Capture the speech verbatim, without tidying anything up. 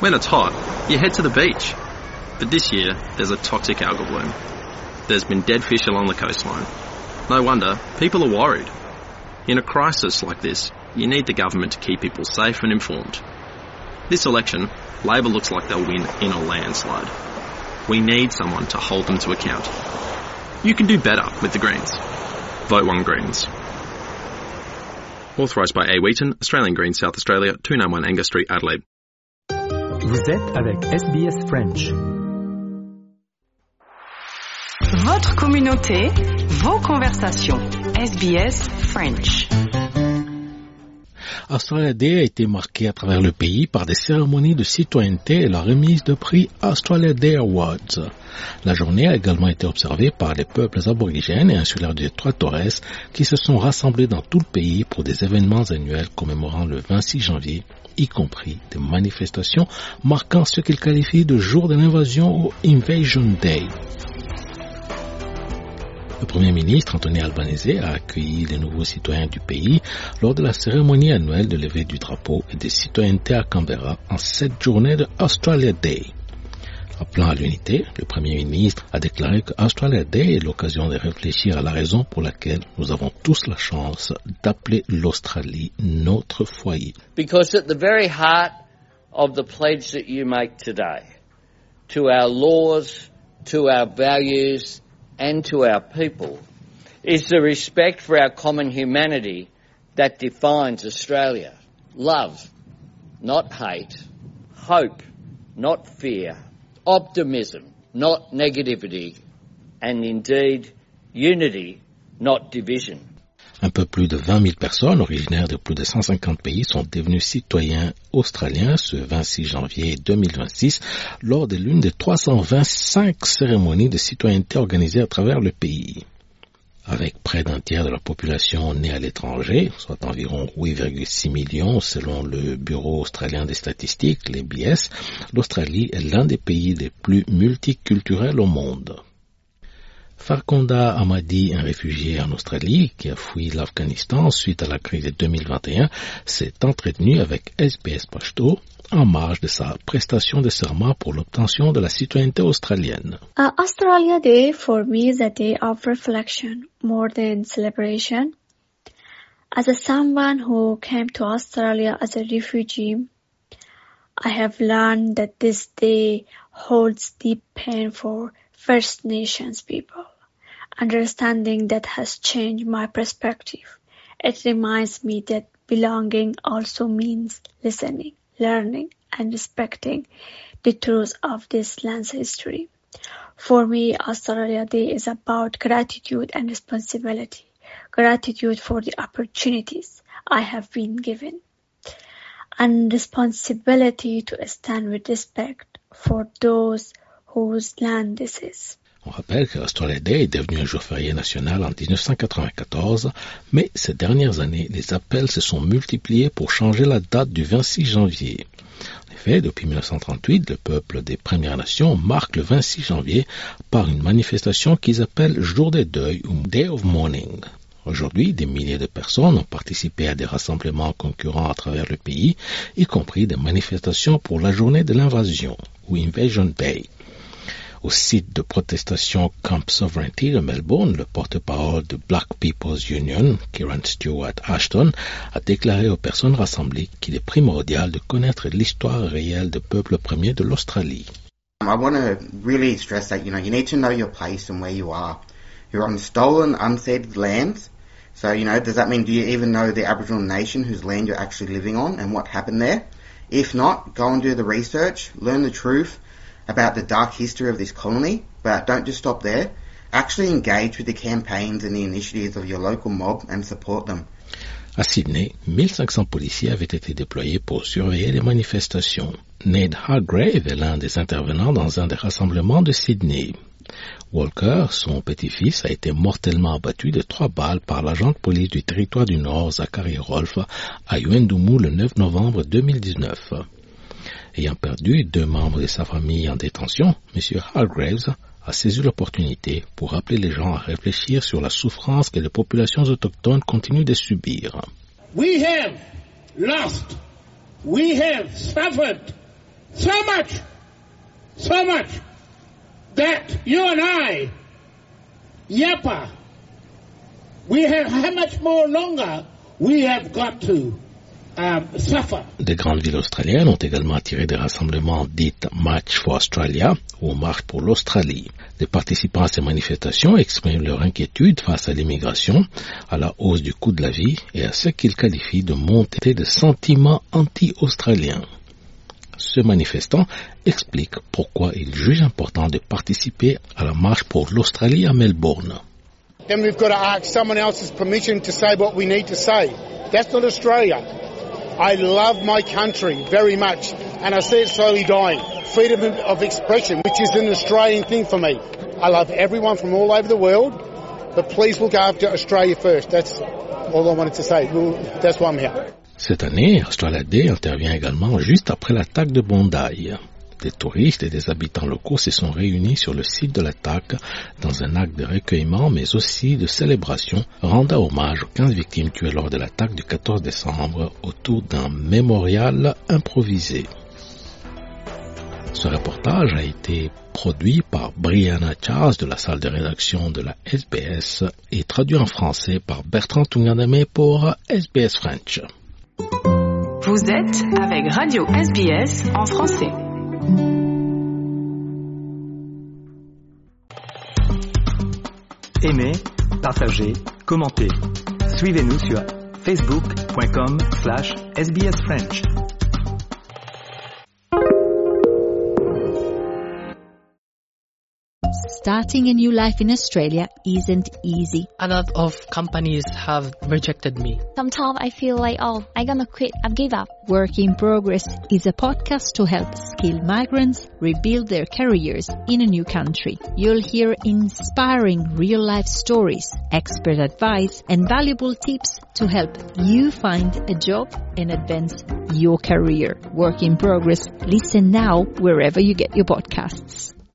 When it's hot, you head to the beach. But this year, there's a toxic algal bloom. There's been dead fish along the coastline. No wonder, people are worried. In a crisis like this, you need the government to keep people safe and informed. This election, Labor looks like they'll win in a landslide. We need someone to hold them to account. You can do better with the Greens. Vote One Greens. Authorised by A. Wheaton, Australian Greens, South Australia, two ninety-one Angus Street, Adelaide. Vous êtes avec S B S French. Votre communauté, vos conversations. S B S French. Australia Day a été marqué à travers le pays par des cérémonies de citoyenneté et la remise de prix Australia Day Awards. La journée a également été observée par les peuples aborigènes et insulaires du Détroit Torres qui se sont rassemblés dans tout le pays pour des événements annuels commémorant le vingt-six janvier, y compris des manifestations marquant ce qu'ils qualifient de jour de l'invasion ou Invasion Day. Le Premier ministre Anthony Albanese a accueilli les nouveaux citoyens du pays lors de la cérémonie annuelle de levée du drapeau et des citoyennetés à Canberra en cette journée de Australia Day. Appelant à l'unité, le Premier ministre a déclaré que Australia Day est l'occasion de réfléchir à la raison pour laquelle nous avons tous la chance d'appeler l'Australie notre foyer. Because at the very heart of the pledge that you make today, to our laws, to our values, and to our people, is the respect for our common humanity that defines Australia. Love, not hate. Hope, not fear. Optimism, not negativity. And indeed, unity, not division. Un peu plus de vingt mille personnes originaires de plus de cent cinquante pays sont devenues citoyens australiens ce vingt-six janvier deux mille vingt-six lors de l'une des trois cent vingt-cinq cérémonies de citoyenneté organisées à travers le pays. Avec près d'un tiers de la population née à l'étranger, soit environ huit virgule six millions selon le Bureau australien des statistiques, l'A B S, l'Australie est l'un des pays les plus multiculturels au monde. Farkhonda Ahmadi, un réfugié en Australie qui a fui l'Afghanistan suite à la crise de deux mille vingt et un, s'est entretenu avec S B S Pashto en marge de sa prestation de serment pour l'obtention de la citoyenneté australienne. Uh, Australia Day for me is a day of reflection more than celebration. As a someone who came to Australia as a refugee, I have learned that this day holds deep pain for First Nations people. Understanding that has changed my perspective. It reminds me that belonging also means listening, learning, and respecting the truth of this land's history. For me, Australia Day is about gratitude and responsibility. Gratitude for the opportunities I have been given. And responsibility to stand with respect for those whose land this is. On rappelle que Australia Day est devenu un jour férié national en dix-neuf cent quatre-vingt-quatorze, mais ces dernières années, les appels se sont multipliés pour changer la date du vingt-six janvier. En effet, depuis mille neuf cent trente-huit, le peuple des Premières Nations marque le vingt-six janvier par une manifestation qu'ils appellent Jour des deuils ou Day of Mourning. Aujourd'hui, des milliers de personnes ont participé à des rassemblements concurrents à travers le pays, y compris des manifestations pour la journée de l'invasion ou Invasion Day. Au site de protestation Camp Sovereignty de Melbourne, le porte-parole de Black People's Union, Kieran Stewart Ashton, a déclaré aux personnes rassemblées qu'il est primordial de connaître l'histoire réelle du peuple premier de l'Australie. I want to really stress that, you know, you need to know your place and where you are. You're on stolen, unceded lands. So, you know, does that mean, do you even know the Aboriginal nation whose land you're actually living on and what happened there? If not, go and do the research, learn the truth about the dark history of this colony, but don't just stop there. Actually engage with the campaigns and the initiatives of your local mob and support them. À Sydney, mille cinq cents policiers avaient été déployés pour surveiller les manifestations. Nate Hargrave est l'un des intervenants dans un des rassemblements de Sydney. Walker, son petit-fils, a été mortellement abattu de trois balles par l'agent de police du territoire du Nord, Zachary Rolfe, à Yuendumu le neuf novembre deux mille dix-neuf. Ayant perdu deux membres de sa famille en détention, M. Hargraves a saisi l'opportunité pour appeler les gens à réfléchir sur la souffrance que les populations autochtones continuent de subir. We have lost, we have suffered So much, so much that you and I, Yapa, we have how much more longer we have got to um, suffer. Des grandes villes australiennes ont également attiré des rassemblements dits March for Australia ou Marche pour l'Australie. Les participants à ces manifestations expriment leur inquiétude face à l'immigration, à la hausse du coût de la vie et à ce qu'ils qualifient de montée de sentiments anti-australiens. Ce manifestant explique pourquoi il juge important de participer à la marche pour l'Australie à Melbourne. Then we've got to ask someone else's permission to say what we need to say. That's not Australia. I love my country very much, and I see it slowly dying. Freedom of expression, which is an Australian thing for me. I love everyone from all over the world, but please look after Australia first. That's all I wanted to say. That's why I'm here. Cette année, Australia Day intervient également juste après l'attaque de Bondi. Des touristes et des habitants locaux se sont réunis sur le site de l'attaque dans un acte de recueillement mais aussi de célébration rendant hommage aux quinze victimes tuées lors de l'attaque du quatorze décembre autour d'un mémorial improvisé. Ce reportage a été produit par Brianna Charles de la salle de rédaction de la S B S et traduit en français par Bertrand Tunganame pour S B S French. Vous êtes avec Radio S B S en français. Aimez, partagez, commentez. Suivez-nous sur facebook point com slash S B S French. Starting a new life in Australia isn't easy. A lot of companies have rejected me. Sometimes I feel like, oh, I'm gonna quit, I've give up. Work in Progress is a podcast to help skilled migrants rebuild their careers in a new country. You'll hear inspiring real-life stories, expert advice, and valuable tips to help you find a job and advance your career. Work in Progress. Listen now wherever you get your podcasts.